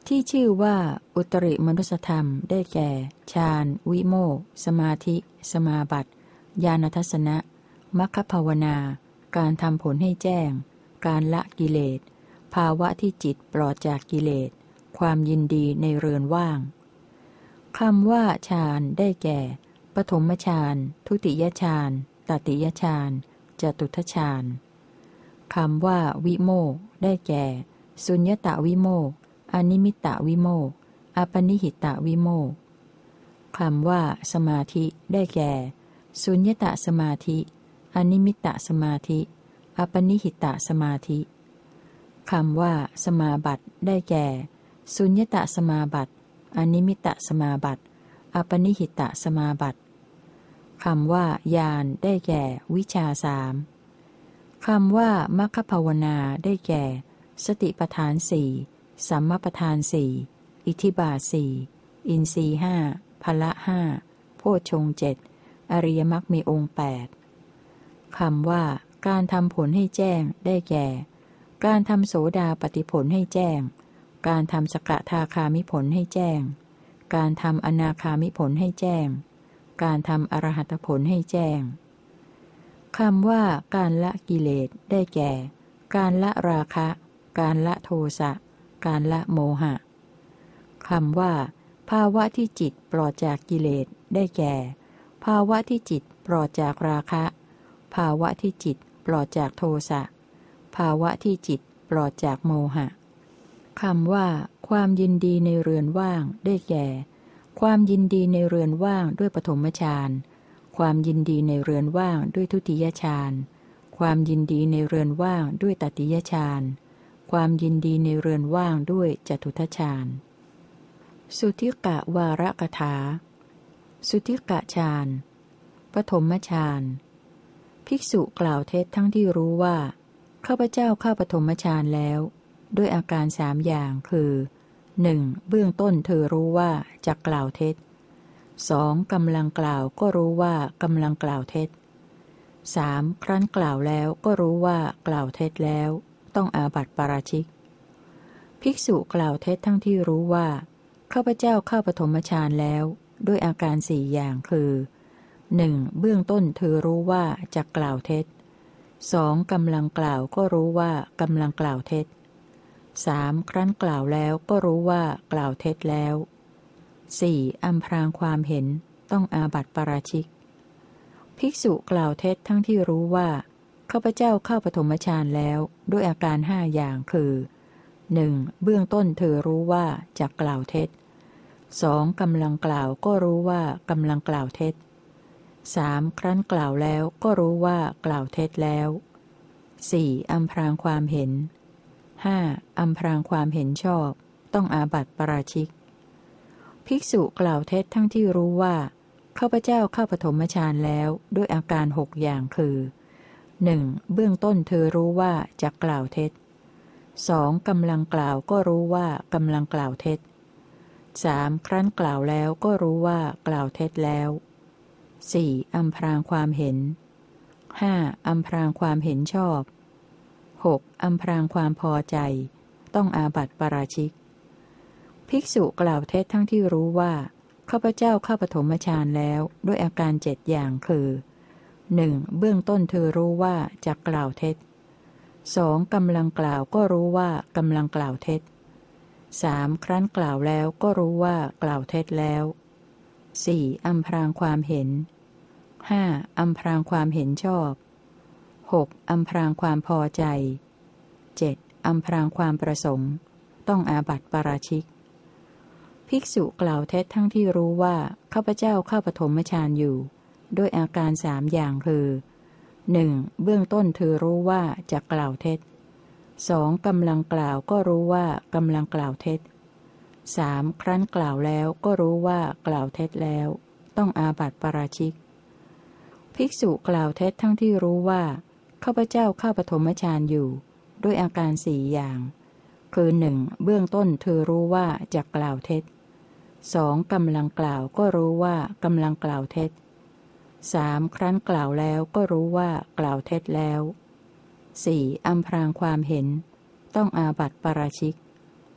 ที่ชื่อว่าอุตริมนุสธรรมได้แก่ฌานวิโมกข์สมาธิสมาบัติญาณทัสสนะมัคคภาวนาการทำผลให้แจ้งการละกิเลสภาวะที่จิตปลอดจากกิเลสความยินดีในเรือนว่างคำว่าฌานได้แก่ปฐมฌานทุติยฌานตติยฌานจตุตถฌานคำว่าวิโมกข์ได้แก่สุญญตวิโมกข์อนิมิตตวิโมกข์อปนิหิตวิโมกข์คำว่าสมาธิได้แก่สุญญตสมาธิอนิมิตตสมาธิอปนิหิตสมาธิคำว่าสมาบัติได้แก่สุญญตสมาบัติอนิมิตตสมาบัติอปนิหิตสมาบัติคำว่าญาณได้แก่วิชาสามคำว่ามัคคภาวนาได้แก่สติปัฏฐานสี่สัมมาปัฏฐานสี่อิทธิบาทสี่อินทรีย์ห้าพละห้าโพชฌงค์เจ็ดอริยมรรคมีองค์แปดคำว่าการทำผลให้แจ้งได้แก่การทำโสดาปัตติผลให้แจ้งการทำสกทาคามิผลให้แจ้งการทำอนาคามิผลให้แจ้งการทำอรหัตผลให้แจ้งคำว่าการละกิเลสได้แก่การละราคะการละโทสะการละโมหะคำว่าภาวะที่จิตปลอดจากกิเลสได้แก่ภาวะที่จิตปลอดจากราคะภาวะที่จิตปลอดจากโทสะภาวะที่จิตปลอดจากโมหะคำว่าความยินดีในเรือนว่างได้แก่ความยินดีในเรือนว่างด้วยปฐมฌานความยินดีในเรือนว่างด้วยทุติยฌานความยินดีในเรือนว่างด้วยตติยฌานความยินดีในเรือนว่างด้วยจตุทัชฌานสุทธิกะวาระกถาสุทธิกะฌานปฐมฌานภิกษุกล่าวเท็จทั้งที่รู้ว่าข้าพเจ้าเข้าปฐมฌานแล้วด้วยอาการสามอย่างคือหนึ่งเบื้องต้นเธอรู้ว่าจะกล่าวเท็จสองกำลังกล่าวก็รู้ว่ากำลังกล่าวเท็จสามครั้นกล่าวแล้วก็รู้ว่ากล่าวเท็จแล้วต้องอาบัติปาราชิกภิกษุกล่าวเท็จทั้งที่รู้ว่าข้าพเจ้าเข้าปฐมฌานแล้วด้วยอาการสี่อย่างคือหนึ่งเบื้องต้นเธอรู้ว่าจะกล่าวเท็จสองกำลังกล่าวก็รู้ว่ากำลังกล่าวเท็จสามครั้นกล่าวแล้วก็รู้ว่ากล่าวเท็จแล้วสี่อำพรางความเห็นต้องอาบัติปาราชิกภิกษุกล่าวเท็จทั้งที่รู้ว่าข้าพเจ้าเข้าปฐมฌานแล้วด้วยอาการห้าอย่างคือหนึ่งเบื้องต้นเธอรู้ว่าจะกล่าวเท็จสองกำลังกล่าวก็รู้ว่ากำลังกล่าวเท็จสามครั้นกล่าวแล้วก็รู้ว่ากล่าวเท็จแล้วสี่อำพรางความเห็นห้าอำพรางความเห็นชอบต้องอาบัติปาราชิกภิกษุกล่าวเท็จทั้งที่รู้ว่าข้าพเจ้าเข้าปฐมฌานแล้วด้วยอาการหกอย่างคือหนึ่งเบื้องต้นเธอรู้ว่าจะกล่าวเท็จสองกำลังกล่าวก็รู้ว่ากำลังกล่าวเท็จสามครั้นกล่าวแล้วก็รู้ว่ากล่าวเท็จแล้วสี่อำพรางความเห็นห้าอำพรางความเห็นชอบหกอำพรางความพอใจต้องอาบัติปาราชิกภิกษุกล่าวเท็จทั้งที่รู้ว่าข้าพเจ้าเข้าปฐมฌานแล้วด้วยอาการเจ็ดอย่างคือหนึ่งเบื้องต้นเธอรู้ว่าจะกล่าวเท็จสองกำลังกล่าวก็รู้ว่ากำลังกล่าวเท็จสามครั้นกล่าวแล้วก็รู้ว่ากล่าวเท็จแล้วสี่อำพรางความเห็นห้าอำพรางความเห็นชอบหกอำพรางความพอใจเจ็ดอำพรางความประสงค์ต้องอาบัติปาราชิกภิกษุกล่าวเท็จทั้งที่รู้ว่าข้าพเจ้าเข้าปฐมฌานอยู่ด้วยอาการสามอย่างคือหนึ่งเบื้องต้นเธอรู้ว่าจะกล่าวเท็จสองกำลังกล่าวก็รู้ว่ากำลังกล่าวเท็จสามครั้นกล่าวแล้วก็รู้ว่ากล่าวเท็จแล้วต้องอาบัติปาราชิกภิกษุกล่าวเท็จทั้งที่รู้ว่าข้าพเจ้าเข้าปฐมฌานอยู่ด้วยอาการสี่อย่างคือหนึ่งเบื้องต้นเธอรู้ว่าจะกล่าวเท็จสองกำลังกล่าวก็รู้ว่ากำลังกล่าวเท็จสามครั้นกล่าวแล้วก็รู้ว่ากล่าวเท็จแล้วสี่อำพรางความเห็นต้องอาบัติปาราชิก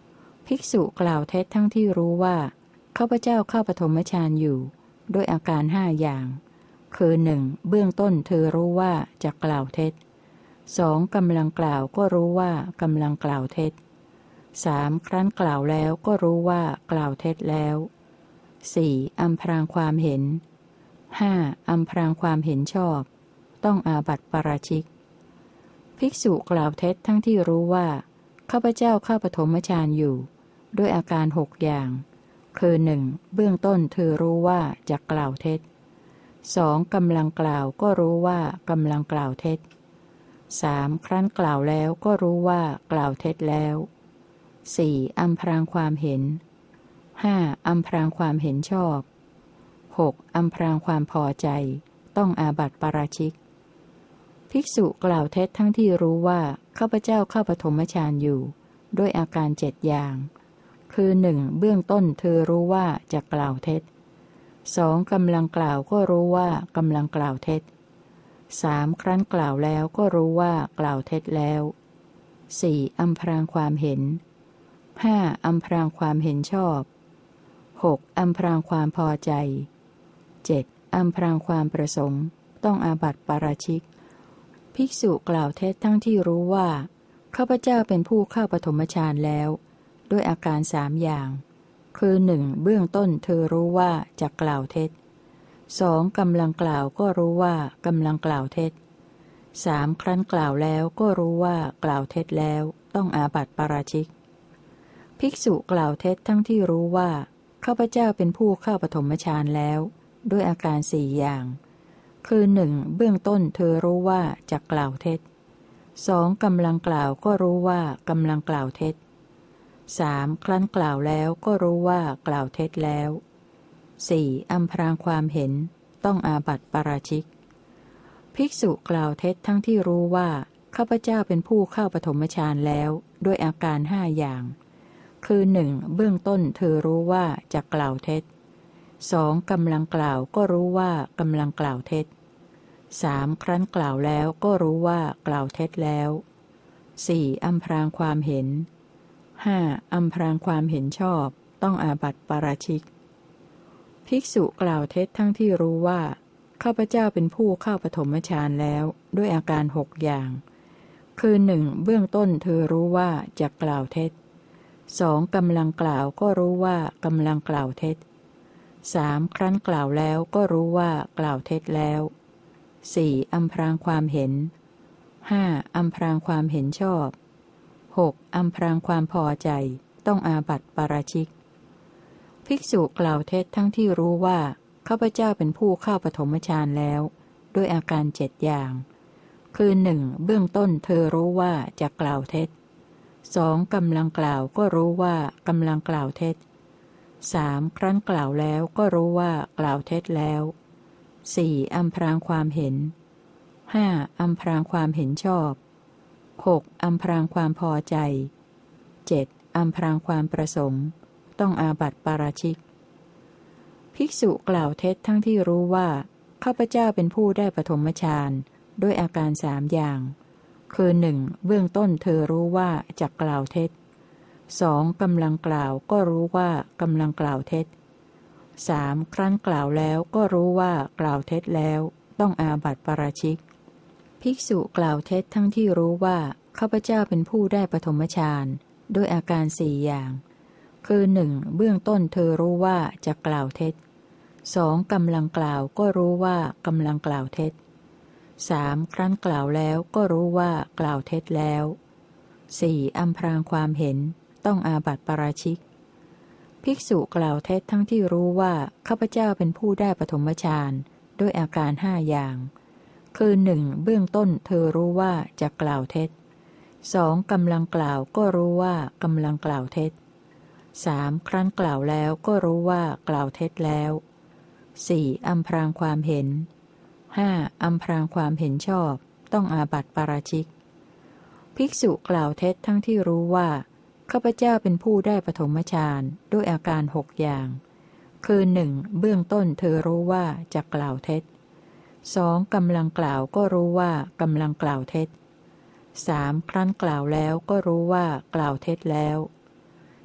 ภิกษุกล่าวเท็จทั้งที่รู้ว่าข้าพเจ้าเข้าปฐมฌานอยู่ด้วยอาการห้าอย่างคือหนึ่งเบื้องต้นเธอรู้ว่าจะกล่าวเท็จสองกำลังกล่าวก็รู้ว่ากำลังกล่าวเท็จสามครั้นกล่าวแล้วก็รู้ว่ากล่าวเท็จแล้วสี่อำพรางความเห็นห้าอำพรางความเห็นชอบต้องอาบัติปาราชิกภิกษุกล่าวเท็จทั้งที่รู้ว่าข้าพเจ้าเข้าปฐมฌานอยู่ด้วยอาการหกอย่างคือหนึ่งเบื้องต้นเธอรู้ว่าจะกล่าวเท็จสองกำลังกล่าวก็รู้ว่ากำลังกล่าวเท็จสามครั้นกล่าวแล้วก็รู้ว่ากล่าวเท็จแล้วสี่อำพรางความเห็นห้าอำพรางความเห็นชอบหกอำพรางความพอใจต้องอาบัติปาราชิกภิกษุกล่าวเท็จทั้งที่รู้ว่าข้าพเจ้าเข้าปฐมฌานอยู่ด้วยอาการเจ็ดอย่างคือหนึ่งเบื้องต้นเธอรู้ว่าจะกล่าวเท็จสองกำลังกล่าวก็รู้ว่ากำลังกล่าวเท็จสามครั้นกล่าวแล้วก็รู้ว่ากล่าวเท็จแล้วสี่อำพรางความเห็นห้าอำพรางความเห็นชอบหกอำพรางความพอใจเจ็ดอำพรางความประสงค์ต้องอาบัติปาราชิกภิกษุกล่าวเท็จทั้งที่รู้ว่าข้าพเจ้าเป็นผู้เข้าปฐมฌานแล้วด้วยอาการสามอย่างคือหนึ่งเบื้องต้นเธอรู้ว่าจะกล่าวเท็จสองกำลังกล่าวก็รู้ว่ากำลังกล่าวเท็จสามครั้นกล่าวแล้วก็รู้ว่ากล่าวเท็จแล้วต้องอาบัติปาราชิกภิกษุกล่าวเท็จทั้งที่รู้ว่าข้าพเจ้าเป็นผู้เข้าปฐมฌานแล้วด้วยอาการสี่อย่างคือหนึ่งเบื้องต้นเธอรู้ว่าจะกล่าวเท็จสองกำลังกล่าวก็รู้ว่ากำลังกล่าวเท็จสามครั้นกล่าวแล้วก็รู้ว่ากล่าวเท็จแล้วสี่อำพรางความเห็นต้องอาบัติปาราชิกภิกษุกล่าวเท็จทั้งที่รู้ว่าข้าพเจ้าเป็นผู้เข้าปฐมฌานแล้วด้วยอาการห้าอย่างคือหนึ่งเบื้องต้นเธอรู้ว่าจะกล่าวเท็จสองกำลังกล่าวก็รู้ว่ากำลังกล่าวเท็จสามครั้นกล่าวแล้วก็รู้ว่ากล่าวเท็จแล้วสี่อำพรางความเห็นห้าอำพรางความเห็นชอบต้องอาบัติปาราชิกภิกษุกล่าวเท็จทั้งที่รู้ว่าข้าพเจ้าเป็นผู้เข้าปฐมฌานแล้วด้วยอาการหกอย่างคือหนึ่งเบื้องต้นเธอรู้ว่าจะกล่าวเท็จสองกำลังกล่าวก็รู้ว่ากำลังกล่าวเท็จสามครั้นกล่าวแล้วก็รู้ว่ากล่าวเท็จแล้วสี่อำพรางความเห็นห้าอำพรางความเห็นชอบหกอำพรางความพอใจต้องอาบัติปาราชิกภิกษุกล่าวเท็จทั้งที่รู้ว่าข้าพเจ้าเป็นผู้เข้าปฐมฌานแล้วด้วยอาการเจ็ดอย่างคือหนึ่งเบื้องต้นเธอรู้ว่าจะกล่าวเท็จสองกำลังกล่าวก็รู้ว่ากำลังกล่าวเท็จสามครั้นกล่าวแล้วก็รู้ว่ากล่าวเท็จแล้วสี่อำพรางความเห็นห้าอำพรางความเห็นชอบหกอำพรางความพอใจเจ็ดอำพรางความประสงค์ต้องอาบัติปาราชิกภิกษุกล่าวเท็จทั้งที่รู้ว่าข้าพเจ้าเป็นผู้ได้ปฐมฌานด้วยอาการสามอย่างคือหนึ่งเบื้องต้นเธอรู้ว่าจะกล่าวเท็จสองกำลังกล่าวก็รู้ว่ากำลังกล่าวเท็จสามครั้นกล่าวแล้วก็รู้ว่ากล่าวเท็จแล้วต้องอาบัติปาราชิกภิกษุกล่าวเท็จทั้งที่รู้ว่าข้าพเจ้าเป็นผู้ได้ปฐมฌานด้วยอาการสี่อย่างคือหนึ่งเบื้องต้นเธอรู้ว่าจะกล่าวเท็จสองกำลังกล่าวก็รู้ว่ากำลังกล่าวเท็จสามครั้นกล่าวแล้วก็รู้ว่ากล่าวเท็จแล้วสี่อำพรางความเห็นต้องอาบัติปาราชิกภิกษุกล่าวเท็จทั้งที่รู้ว่าข้าพเจ้าเป็นผู้ได้ปฐมฌานด้วยอาการห้าอย่างคือหนึ่งเบื้องต้นเธอรู้ว่าจะกล่าวเท็จสองกำลังกล่าวก็รู้ว่ากำลังกล่าวเท็จสามครั้นกล่าวแล้วก็รู้ว่ากล่าวเท็จแล้วสี่อำพรางความเห็นห้าอำพรางความเห็นชอบต้องอาบัติปาราชิกภิกษุกล่าวเท็จทั้งที่รู้ว่าข้าพเจ้าเป็นผู้ได้ปฐมฌานด้วยอาการหกอย่างคือหนึ่งเบื้องต้นเธอรู้ว่าจะกล่าวเท็จสองกำลังกล่าวก็รู้ว่ากำลังกล่าวเท็จสามครั้นกล่าวแล้วก็รู้ว่ากล่าวเท็จแล้ว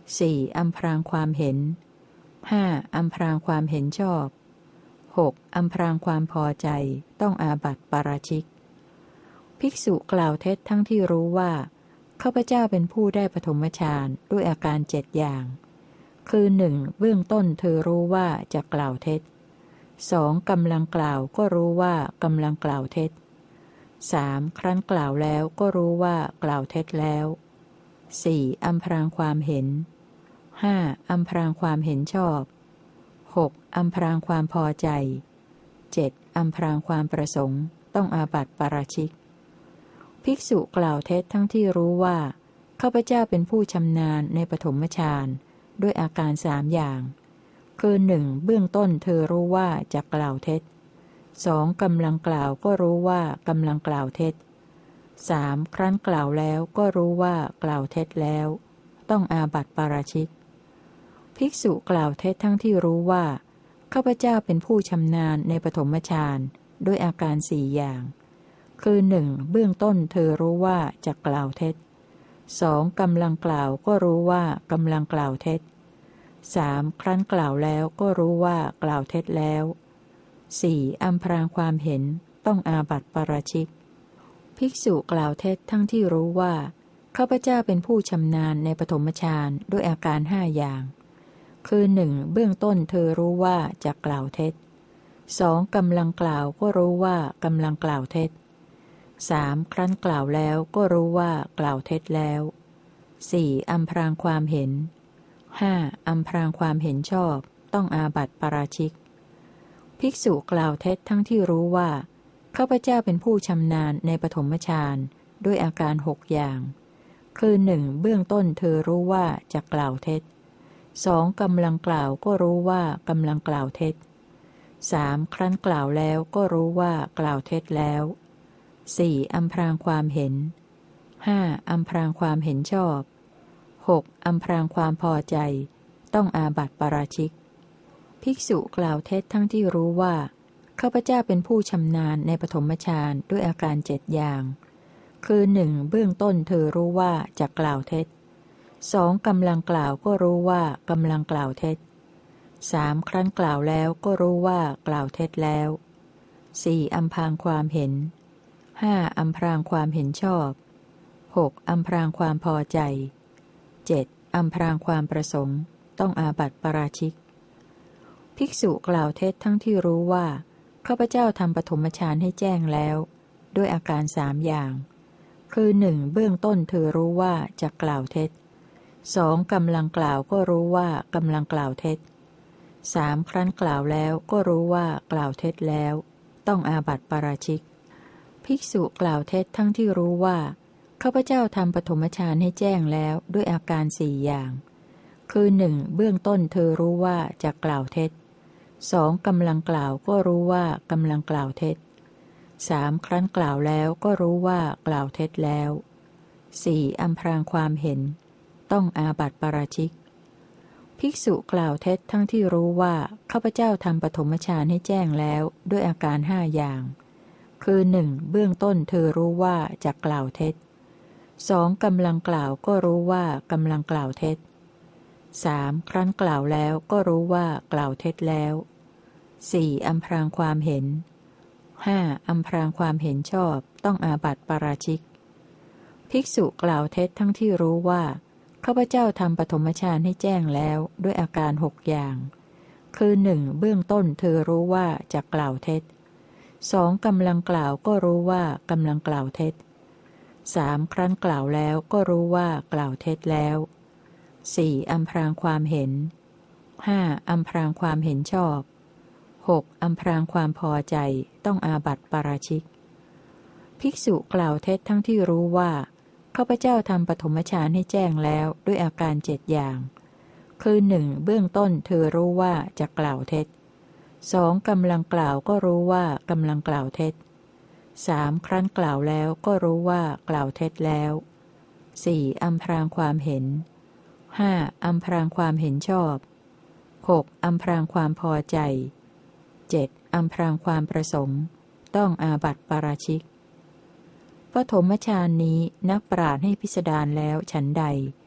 สี่อำพรางความเห็นห้าอำพรางความเห็นชอบหกอำพรางความพอใจต้องอาบัติปาราชิกภิกษุกล่าวเท็จทั้งที่รู้ว่าข้าพเจ้าเป็นผู้ได้ปฐมฌานด้วยอาการเจ็ดอย่างคือหนึ่งเบื้องต้นเธอรู้ว่าจะกล่าวเท็จสองกำลังกล่าวก็รู้ว่ากำลังกล่าวเท็จสามครั้นกล่าวแล้วก็รู้ว่ากล่าวเท็จแล้วสี่อำพรางความเห็นห้าอำพรางความเห็นชอบหกอำพรางความพอใจเจ็ดอำพรางความประสงค์ต้องอาบัติปาราชิกภิกษุกล่าวเท็จทั้งที่รู้ว่าข้าพเจ้าเป็นผู้ชำนาญในปฐมฌานด้วยอาการสามอย่างคือหนึ่งเบื้องต้นเธอรู้ว่าจะกล่าวเท็จสองกำลังกล่าวก็รู้ว่ากำลังกล่าวเท็จสามครั้นกล่าวแล้วก็รู้ว่ากล่าวเท็จแล้วต้องอาบัติปาราชิกภิกษุกล่าวเท็จทั้งที่รู้ว่าข้าพเจ้าเป็นผู้ชำนาญในปฐมฌานด้วยอาการสี่อย่างคือหนึ่งเบื้องต้นเธอรู้ว่าจะกล่าวเท็จสองกำลังกล่าวก็รู้ว่ากำลังกล่าวเท็จสามครั้นกล่าวแล้วก็รู้ว่ากล่าวเท็จแล้วสี่อำพรางความเห็นต้องอาบัติปาราชิกภิกษุกล่าวเท็จทั้งที่รู้ว่าข้าพเจ้าเป็นผู้ชำนาญในปฐมฌานด้วยอาการห้าอย่างคือหนึ่งเบื้องต้นเธอรู้ว่าจะกล่าวเท็จสองกำลังกล่าวก็รู้ว่ากำลังกล่าวเท็จสามครั้นกล่าวแล้วก็รู้ว่ากล่าวเท็จแล้วสี่อำพรางความเห็นห้าอำพรางความเห็นชอบต้องอาบัติปาราชิกภิกษุกล่าวเท็จทั้งที่รู้ว่าข้าพเจ้าเป็นผู้ชำนาญในปฐมฌานด้วยอาการหกอย่างคือหนึ่งเบื้องต้นเธอรู้ว่าจะกล่าวเท็จสองกำลังกล่าวก็รู้ว่ากำลังกล่าวเท็จสามครั้นกล่าวแล้วก็รู้ว่ากล่าวเท็จแล้วสี่อำพรางความเห็นห้าอำพรางความเห็นชอบหกอำพรางความพอใจต้องอาบัติปาราชิกภิกษุกล่าวเท็จทั้งที่รู้ว่าข้าพเจ้าเป็นผู้ชำนาญในปฐมฌานด้วยอาการเจ็ดอย่างคือหนึ่งเบื้องต้นเธอรู้ว่าจะกล่าวเท็จสองกำลังกล่าวก็รู้ว่ากำลังกล่าวเท็จสามครั้นกล่าวแล้วก็รู้ว่ากล่าวเท็จแล้วสี่อำพรางความเห็นห้าอำพรางความเห็นชอบหกอำพรางความพอใจเจ็ดอำพรางความประสงค์ต้องอาบัติปาราชิกภิกษุกล่าวเท็จทั้งที่รู้ว่าข้าพเจ้าทำปฐมฌานให้แจ้งแล้วด้วยอาการสามอย่างคือหนึ่งเบื้องต้นเธอรู้ว่าจะกล่าวเท็จสองกำลังกล่าวก็รู้ว่ากำลังกล่าวเท็จสามครั้นกล่าวแล้วก็รู้ว่ากล่าวเท็จแล้วต้องอาบัติปาราชิกภิกษุกล่าวเท็จทั้งที่รู้ว่าข้าพเจ้าทำปฐมฌานให้แจ้งแล้วด้วยอาการสี่อย่างคือหนึ่งเบื้องต้นเธอรู้ว่าจะกล่าวเท็จสองกำลังกล่าวก็รู้ว่ากำลังกล่าวเท็จสามครั้นกล่าวแล้วก็รู้ว่ากล่าวเท็จแล้วสี่อำพรางความเห็นต้องอาบัติปาราชิกภิกษุกล่าวเท็จทั้งที่รู้ว่าข้าพเจ้าทำปฐมฌานให้แจ้งแล้วด้วยอาการห้าอย่างคือหนึ่งเบื้องต้นเธอรู้ว่าจะกล่าวเท็จสองกำลังกล่าวก็รู้ว่ากำลังกล่าวเท็จสามครั้นกล่าวแล้วก็รู้ว่ากล่าวเท็จแล้วสี่อำพรางความเห็นห้าอำพรางความเห็นชอบต้องอาบัติปาราชิกภิกษุกล่าวเท็จทั้งที่รู้ว่าข้าพเจ้าทำปฐมฌานให้แจ้งแล้วด้วยอาการหกอย่างคือหนึ่งเบื้องต้นเธอรู้ว่าจะกล่าวเท็จสองกำลังกล่าวก็รู้ว่ากำลังกล่าวเท็จสามครั้นกล่าวแล้วก็รู้ว่ากล่าวเท็จแล้วสี่อำพรางความเห็นห้าอำพรางความเห็นชอบหกอำพรางความพอใจต้องอาบัติปาราชิกภิกษุกล่าวเท็จทั้งที่รู้ว่าข้าพเจ้าทำปฐมฌานให้แจ้งแล้วด้วยอาการเจ็ดอย่างคือหนึ่งเบื้องต้นเธอรู้ว่าจะกล่าวเท็จสองกำลังกล่าวก็รู้ว่ากำลังกล่าวเท็จสามครั้นกล่าวแล้วก็รู้ว่ากล่าวเท็จแล้วสี่อำพรางความเห็นห้าอำพรางความเห็นชอบหกอำพรางความพอใจเจ็ดอำพรางความประสงค์ต้องอาบัติปาราชิกปฐมฌานนี้นักปราชญ์ให้พิสดารแล้วฉันใด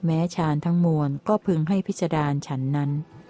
แม้ฌานทั้งมวลก็พึงให้พิจารณาฉันนั้น